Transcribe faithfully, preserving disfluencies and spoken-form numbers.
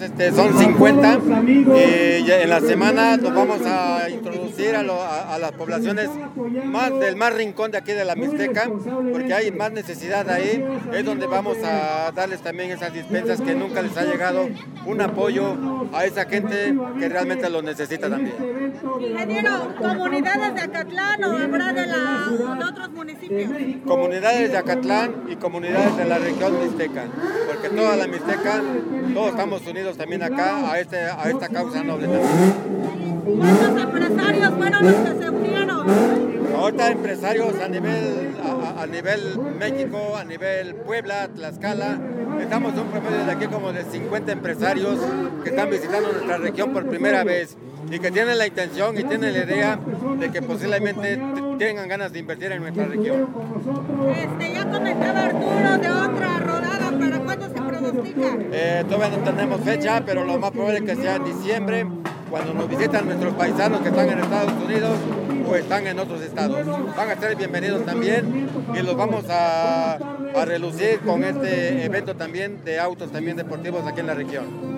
Este, son cincuenta y en la semana nos vamos a introducir a, lo, a, a las poblaciones más del más rincón de aquí de la Mixteca, porque hay más necesidad ahí, es donde vamos a darles también esas dispensas que nunca les ha llegado un apoyo a esa gente que realmente lo necesita también. Ingeniero, ¿comunidades de Acatlán o habrá de, la, de otros municipios? Comunidades de Acatlán y comunidades de la región Mixteca, porque toda la Mixteca, todos estamos unidos también acá a, este, a esta causa noble también. ¿Cuántos empresarios fueron los que se unieron? Ahorita empresarios a nivel, a, a nivel México, a nivel Puebla, Tlaxcala, estamos en un promedio de aquí como de cincuenta empresarios que están visitando nuestra región por primera vez y que tienen la intención y tienen la idea de que posiblemente tengan ganas de invertir en nuestra región. Este, ya comentaba Arturo de otra rodada, ¿para cuándo se pronostica? Eh, todavía no tenemos fecha, pero lo más probable es que sea en diciembre, cuando nos visitan nuestros paisanos que están en Estados Unidos o están en otros estados. Van a ser bienvenidos también y los vamos a, a relucir con este evento también de autos también deportivos aquí en la región.